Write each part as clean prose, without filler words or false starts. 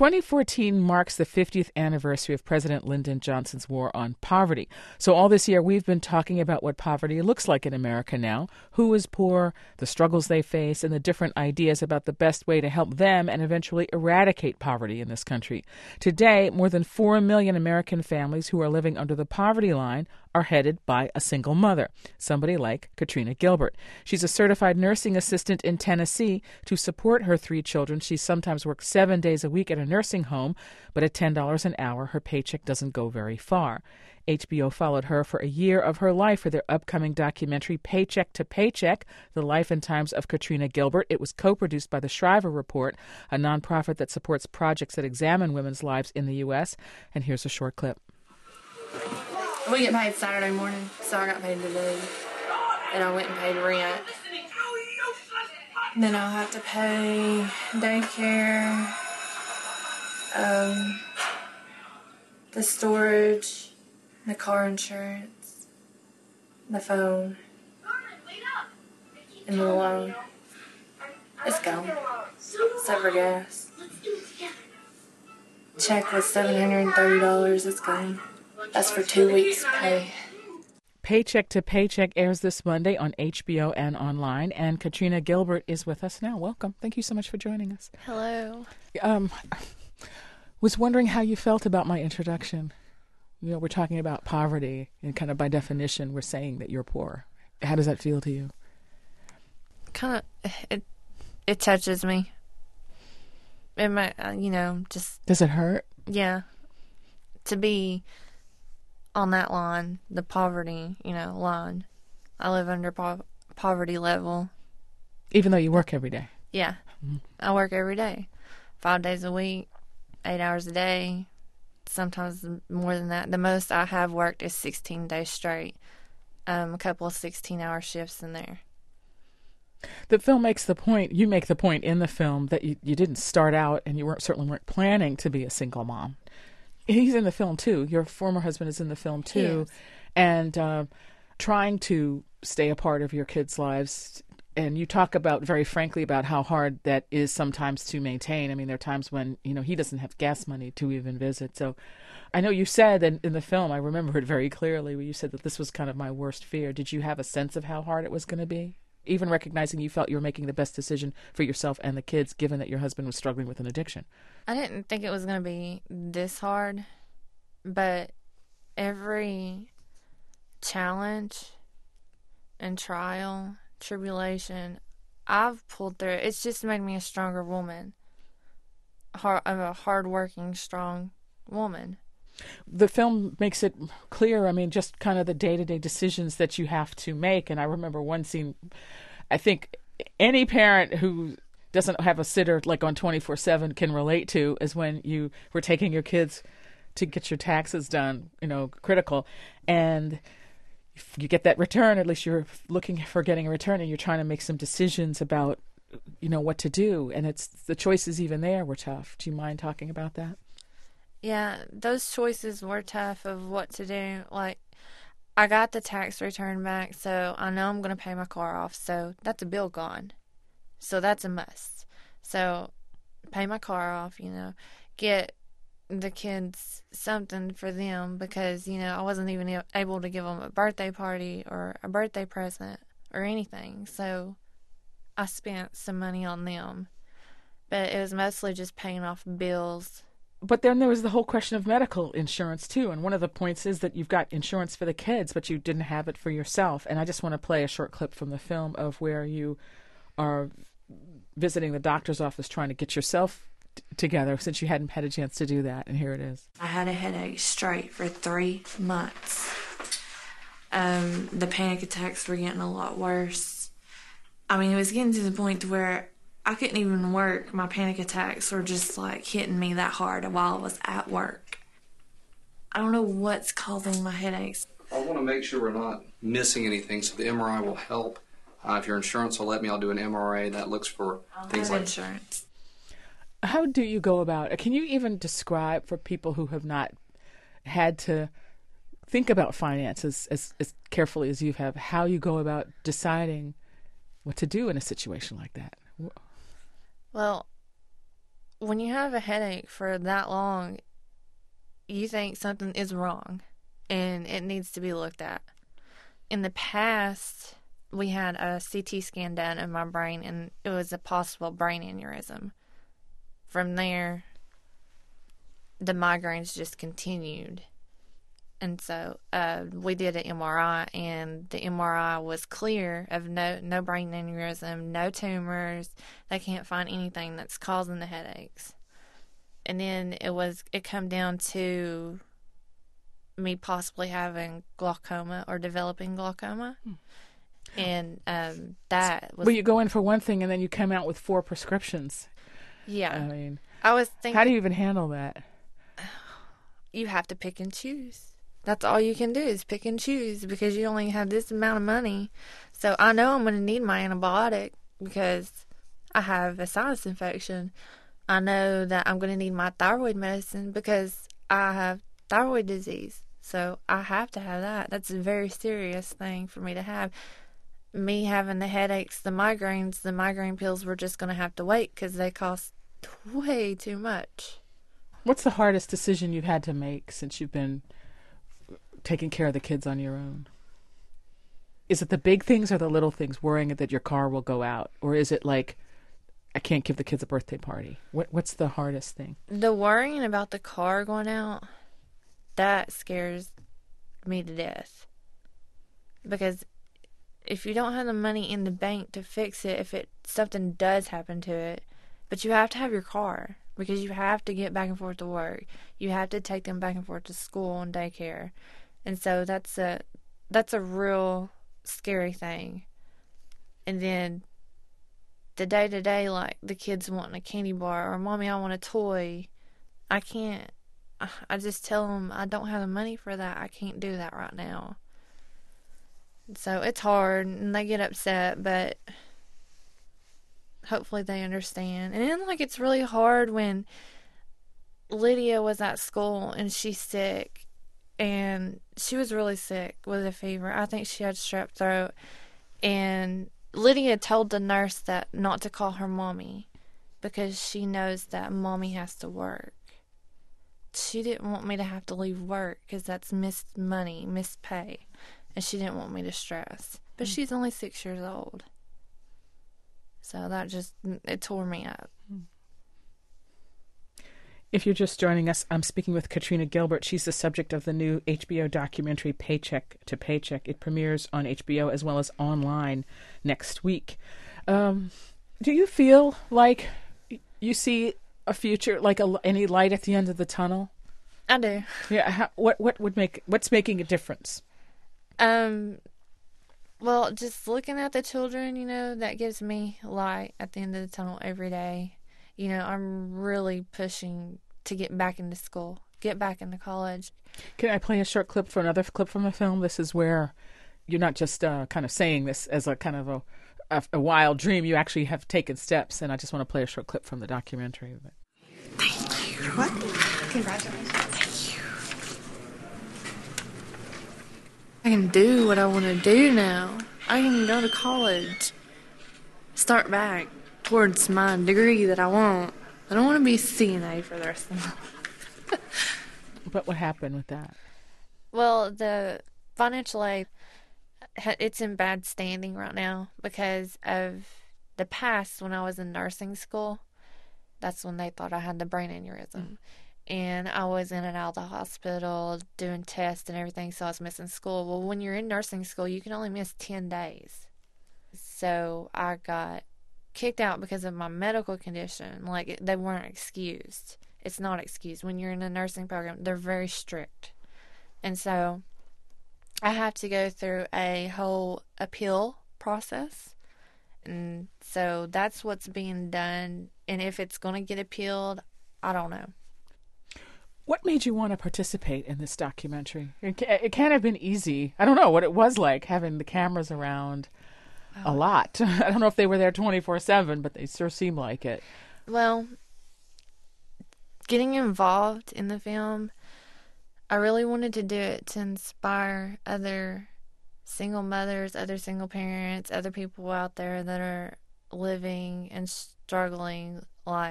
2014 marks the 50th anniversary of President Lyndon Johnson's war on poverty. So all this year we've been talking about what poverty looks like in America now, who is poor, the struggles they face, and the different ideas about the best way to help them and eventually eradicate poverty in this country. Today, more than 4 million American families who are living under the poverty line are headed by a single mother, somebody like Katrina Gilbert. She's a certified nursing assistant in Tennessee. To support her 3 children, she sometimes works 7 days a week at a nursing home, but at $10 an hour, her paycheck doesn't go very far. HBO followed her for a year of her life for their upcoming documentary Paycheck to Paycheck, The Life and Times of Katrina Gilbert. It was co-produced by the Shriver Report, a nonprofit that supports projects that examine women's lives in the U.S. And here's a short clip. We get paid Saturday morning, so I got paid today. And I went and paid rent. Then I'll have to pay daycare, the storage, the car insurance, the phone, and the loan. It's gone. Except for gas. Check was $730. It's gone. That's for 2 weeks' pay. Paycheck to Paycheck airs this Monday on HBO and online, and Katrina Gilbert is with us now. Welcome. Thank you so much for joining us. Hello. Was wondering how you felt about my introduction. You know, we're talking about poverty, and kind of by definition, we're saying that you're poor. How does that feel to you? Kind of, it touches me. It might, just... Does it hurt? Yeah. To be on that line, the poverty, line. I live under poverty level. Even though you work every day? Yeah. Mm-hmm. I work every day. 5 days a week, 8 hours a day, sometimes more than that. The most I have worked is 16 days straight. A couple of 16-hour shifts in there. The film makes the point, you make the point in the film, that you didn't start out, and you certainly weren't planning to be a single mom. He's in the film, too. Your former husband is in the film, too. Yes. And trying to stay a part of your kids' lives. And you talk about, very frankly, about how hard that is sometimes to maintain. I mean, there are times when, he doesn't have gas money to even visit. So I know you said in the film, I remember it very clearly, where you said that this was kind of my worst fear. Did you have a sense of how hard it was going to be? Even recognizing you felt you were making the best decision for yourself and the kids, given that your husband was struggling with an addiction. I didn't think it was going to be this hard, but every challenge and trial, tribulation, I've pulled through. It's just made me a stronger woman. I'm a hard-working, strong woman. The film makes it clear, I mean, just kind of the day-to-day decisions that you have to make. And I remember one scene, I think any parent who doesn't have a sitter like on 24/7 can relate to, is when you were taking your kids to get your taxes done, critical. And you get that return, at least you're looking for getting a return, and you're trying to make some decisions about, what to do. And it's the choices even there were tough. Do you mind talking about that? Yeah, those choices were tough of what to do. Like, I got the tax return back, so I know I'm going to pay my car off. So that's a bill gone. So that's a must. So pay my car off, get the kids something for them, because, I wasn't even able to give them a birthday party or a birthday present or anything. So I spent some money on them. But it was mostly just paying off bills. But then there was the whole question of medical insurance, too. And one of the points is that you've got insurance for the kids, but you didn't have it for yourself. And I just want to play a short clip from the film of where you are visiting the doctor's office trying to get yourself together, since you hadn't had a chance to do that. And here it is. I had a headache straight for 3 months. The panic attacks were getting a lot worse. I mean, it was getting to the point where I couldn't even work. My panic attacks were just like hitting me that hard while I was at work. I don't know what's causing my headaches. I want to make sure we're not missing anything, so the MRI will help. If your insurance will let me, I'll do an MRI that looks for things like insurance. How do you go about it? Can you even describe for people who have not had to think about finances as carefully as you have, how you go about deciding what to do in a situation like that? Well, when you have a headache for that long, you think something is wrong and it needs to be looked at. In the past, we had a CT scan done of my brain, and it was a possible brain aneurysm. From there, the migraines just continued. And so we did an MRI, and the MRI was clear of no brain aneurysm, no tumors. They can't find anything that's causing the headaches. And then it come down to me possibly having glaucoma or developing glaucoma. And that was... Well, you go in for one thing, and then you come out with 4 prescriptions. Yeah. I mean, I was thinking... how do you even handle that? You have to pick and choose. That's all you can do is pick and choose, because you only have this amount of money. So I know I'm going to need my antibiotic because I have a sinus infection. I know that I'm going to need my thyroid medicine because I have thyroid disease. So I have to have that. That's a very serious thing for me to have. Me having the headaches, the migraine pills were just going to have to wait because they cost way too much. What's the hardest decision you've had to make since you've been taking care of the kids on your own? Is it the big things or the little things, worrying that your car will go out? Or is it like, I can't give the kids a birthday party? What's the hardest thing? The worrying about the car going out, that scares me to death. Because if you don't have the money in the bank to fix it, if something does happen to it, but you have to have your car, because you have to get back and forth to work. You have to take them back and forth to school and daycare. And so that's a real scary thing. And then the day-to-day, like the kids wanting a candy bar or, Mommy, I want a toy. I can't. I just tell them I don't have the money for that. I can't do that right now. So it's hard, and they get upset, but hopefully they understand. And then, like, it's really hard when Lydia was at school and she's sick, and she was really sick with a fever. I think she had strep throat, and Lydia told the nurse that not to call her Mommy because she knows that Mommy has to work. She didn't want me to have to leave work because that's missed money, missed pay. And she didn't want me to stress. But she's only 6 years old. So it tore me up. If you're just joining us, I'm speaking with Katrina Gilbert. She's the subject of the new HBO documentary Paycheck to Paycheck. It premieres on HBO as well as online next week. Do you feel like you see a future, like any light at the end of the tunnel? I do. Yeah. What's making a difference? Well, just looking at the children, that gives me light at the end of the tunnel every day. I'm really pushing to get back into school, get back into college. Can I play a short clip for another clip from the film? This is where you're not just kind of saying this as a kind of a wild dream. You actually have taken steps, and I just want to play a short clip from the documentary. Thank you. What? Congratulations. Thank you. I can do what I want to do now. I can go to college. Start back towards my degree that I want. I don't want to be CNA for the rest of my life. But what happened with that? Well, the financial aid, it's in bad standing right now because of the past when I was in nursing school. That's when they thought I had the brain aneurysm. And I was in and out of the hospital doing tests and everything, so I was missing school. Well, when you're in nursing school, you can only miss 10 days. So I got kicked out because of my medical condition. Like, they weren't excused. It's not excused. When you're in a nursing program, they're very strict. And so I have to go through a whole appeal process. And so that's what's being done. And if it's going to get appealed, I don't know. What made you want to participate in this documentary? It can't have been easy. I don't know what it was like having the cameras around a lot. I don't know if they were there 24/7, but they sure seemed like it. Well, getting involved in the film, I really wanted to do it to inspire other single mothers, other single parents, other people out there that are living and struggling like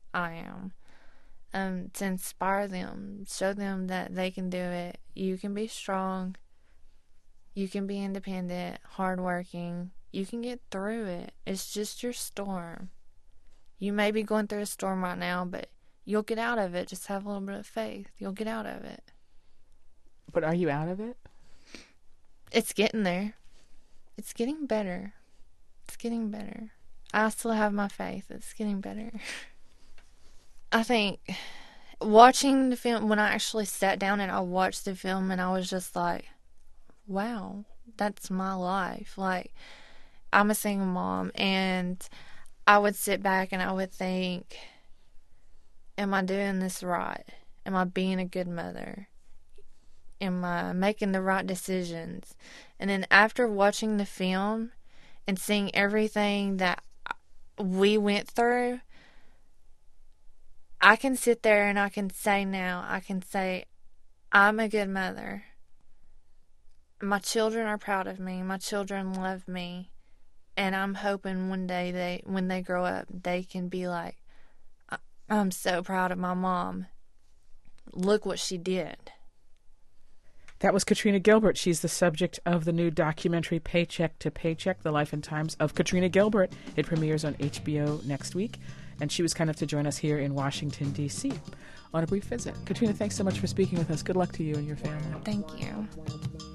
I am. To inspire them, show them that they can do it. You can be strong. You can be independent, hardworking. You can get through it. It's just your storm. You may be going through a storm right now, but you'll get out of it. Just have a little bit of faith. You'll get out of it. But are you out of it? It's getting there. It's getting better. It's getting better. I still have my faith. It's getting better. I think watching the film, when I actually sat down and I watched the film, and I was just like, wow, that's my life. Like, I'm a single mom, and I would sit back and I would think, am I doing this right? Am I being a good mother? Am I making the right decisions? And then after watching the film and seeing everything that we went through, I can sit there and I can say now, I'm a good mother. My children are proud of me. My children love me. And I'm hoping one day when they grow up, they can be like, I'm so proud of my mom. Look what she did. That was Katrina Gilbert. She's the subject of the new documentary Paycheck to Paycheck, The Life and Times of Katrina Gilbert. It premieres on HBO next week. And she was kind enough to join us here in Washington, D.C. on a brief visit. Katrina, thanks so much for speaking with us. Good luck to you and your family. Thank you.